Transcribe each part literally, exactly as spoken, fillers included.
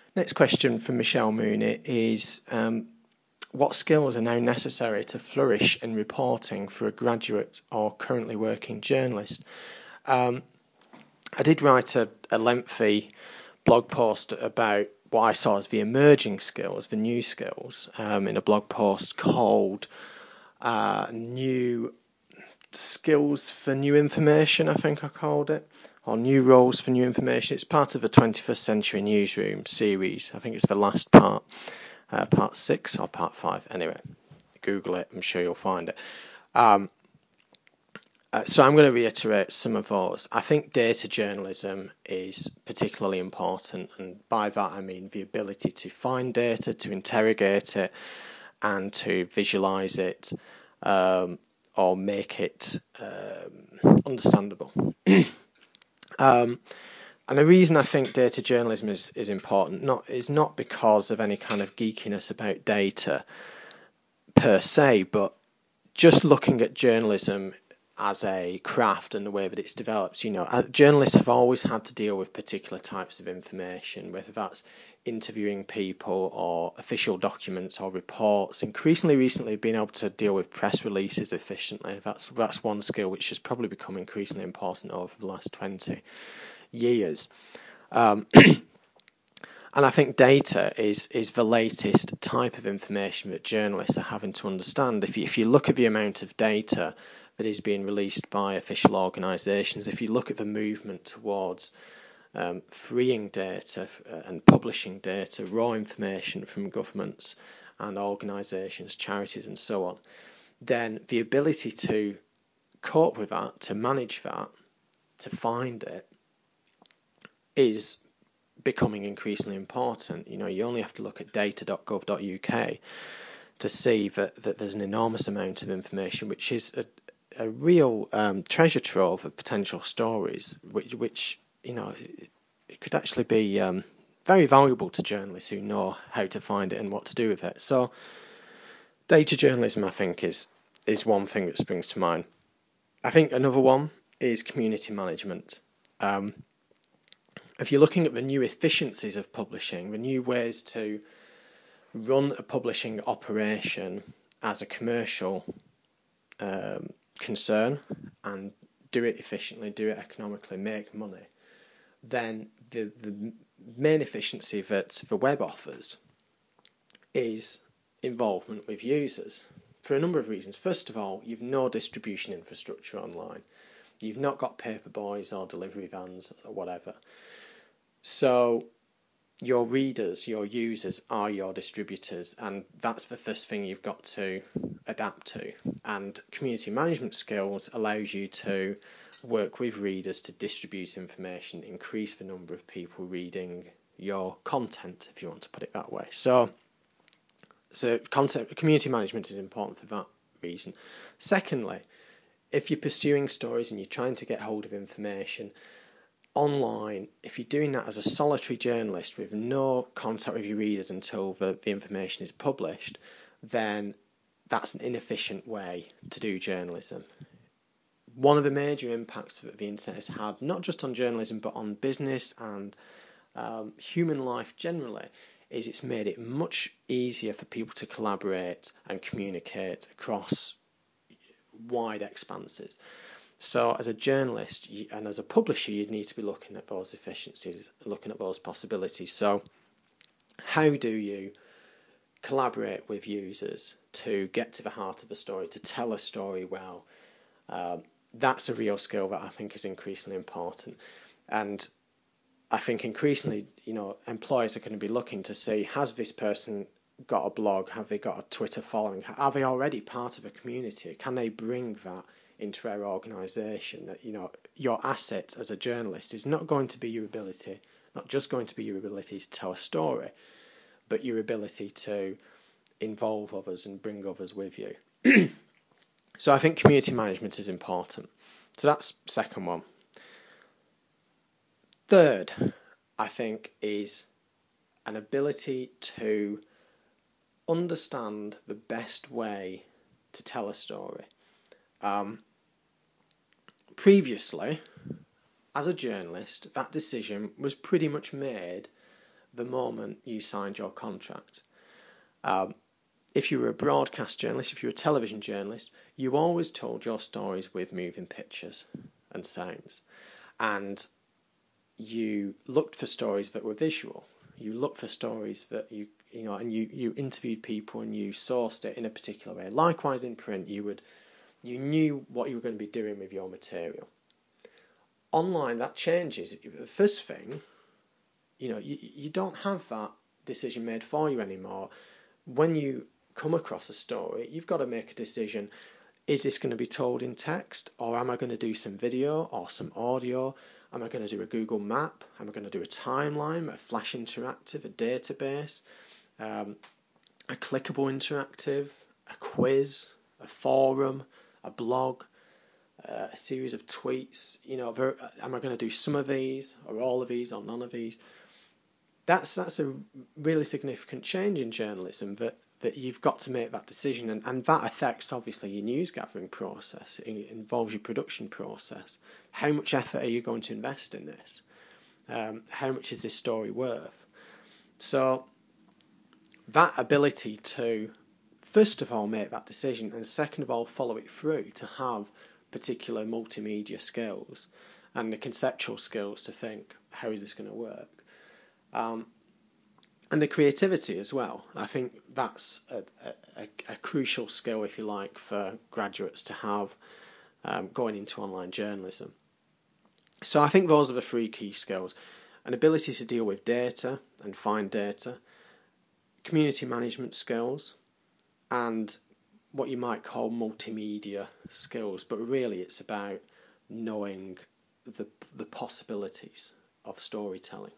Next question from Michelle Mooney is, um, what skills are now necessary to flourish in reporting for a graduate or currently working journalist? Um, I did write a, a lengthy blog post about what I saw as the emerging skills, the new skills, um, in a blog post called uh, New Skills for New Information, I think I called it, or New Roles for New Information. It's part of the twenty-first Century Newsroom series. I think it's the last part, uh, part six or part five. Anyway, Google it, I'm sure you'll find it. Um, uh, so I'm going to reiterate some of those. I think data journalism is particularly important, and by that I mean the ability to find data, to interrogate it, and to visualise it, um, or make it um, understandable. um, and the reason I think data journalism is, is important not is not because of any kind of geekiness about data per se, but just looking at journalism as a craft and the way that it's developed. You know, journalists have always had to deal with particular types of information, whether that's interviewing people or official documents or reports. Increasingly recently, being able to deal with press releases efficiently, that's that's one skill which has probably become increasingly important over the last twenty years. Um, and I think data is is the latest type of information that journalists are having to understand. If you, if you look at the amount of data that is being released by official organisations, if you look at the movement towards um, freeing data and publishing data, raw information from governments and organisations, charities and so on, then the ability to cope with that, to manage that, to find it, is becoming increasingly important. You know, you only have to look at data dot gov dot U K to see that, that there's an enormous amount of information which is a, a real um, treasure trove of potential stories, which, which you know, it, it could actually be um, very valuable to journalists who know how to find it and what to do with it. So, data journalism, I think, is is one thing that springs to mind. I think another one is community management. Um, if you're looking at the new efficiencies of publishing, the new ways to run a publishing operation as a commercial um, concern and do it efficiently, do it economically, make money, then the, the main efficiency that the web offers is involvement with users for a number of reasons. First of all, you've no distribution infrastructure online. You've not got paper boys or delivery vans or whatever. So your readers, your users are your distributors, and that's the first thing you've got to adapt to. And community management skills allows you to work with readers to distribute information, increase the number of people reading your content, if you want to put it that way. So, so content, community management is important for that reason. Secondly, if you're pursuing stories and you're trying to get hold of information online, if you're doing that as a solitary journalist with no contact with your readers until the, the information is published, then that's an inefficient way to do journalism. One of the major impacts that the internet has had, not just on journalism but on business and um, human life generally, is it's made it much easier for people to collaborate and communicate across wide expanses. So as a journalist and as a publisher, you'd need to be looking at those efficiencies, looking at those possibilities. So how do you collaborate with users to get to the heart of the story, to tell a story well? Um, that's a real skill that I think is increasingly important. And I think increasingly, you know, employers are going to be looking to see, has this person got a blog? Have they got a Twitter following? Are they already part of a community? Can they bring that into our organisation? That, you know, your asset as a journalist is not going to be your ability, not just going to be your ability to tell a story, but your ability to involve others and bring others with you. So I think community management is important. So that's second one. Third, I think, is an ability to understand the best way to tell a story. Um, previously, as a journalist, that decision was pretty much made the moment you signed your contract. Um, if you were a broadcast journalist, if you were a television journalist, you always told your stories with moving pictures and sounds. And you looked for stories that were visual. You looked for stories that you, you know, and you, you interviewed people and you sourced it in a particular way. Likewise in print, you would, you knew what you were going to be doing with your material. Online, that changes. The first thing, you know, you, you don't have that decision made for you anymore. When you come across a story, you've got to make a decision. Is this going to be told in text, or am I going to do some video or some audio? Am I going to do a Google map? Am I going to do a timeline, a flash interactive, a database, um, a clickable interactive, a quiz, a forum, a blog, uh, a series of tweets? You know, ver- am I going to do some of these, or all of these, or none of these? That's that's a really significant change in journalism, that, that you've got to make that decision, and, and that affects obviously your news gathering process. It involves your production process. How much effort are you going to invest in this? Um, how much is this story worth? So that ability to, first of all, make that decision, and second of all, follow it through, to have particular multimedia skills and the conceptual skills to think, how is this going to work? Um, and the creativity as well. I think that's a, a, a crucial skill, if you like, for graduates to have um, going into online journalism. So I think those are the three key skills: an ability to deal with data and find data, community management skills, and what you might call multimedia skills. But really it's about knowing the the possibilities of storytelling.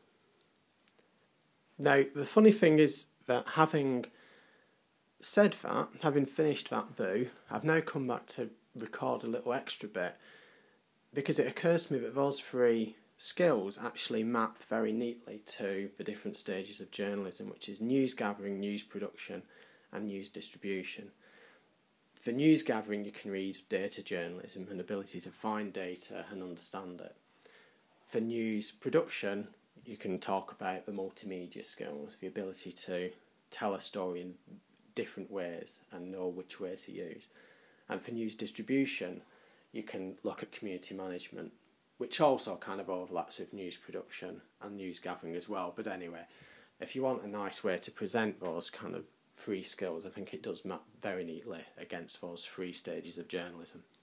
Now, the funny thing is that having said that, having finished that boo, I've now come back to record a little extra bit, because it occurs to me that those three skills actually map very neatly to the different stages of journalism, which is news gathering, news production, and news distribution. For news gathering, you can read data journalism and ability to find data and understand it. For news production, you can talk about the multimedia skills, the ability to tell a story in different ways and know which way to use. And for news distribution, you can look at community management, which also kind of overlaps with news production and news gathering as well. But anyway, if you want a nice way to present those kind of three skills, I think it does map very neatly against those three stages of journalism.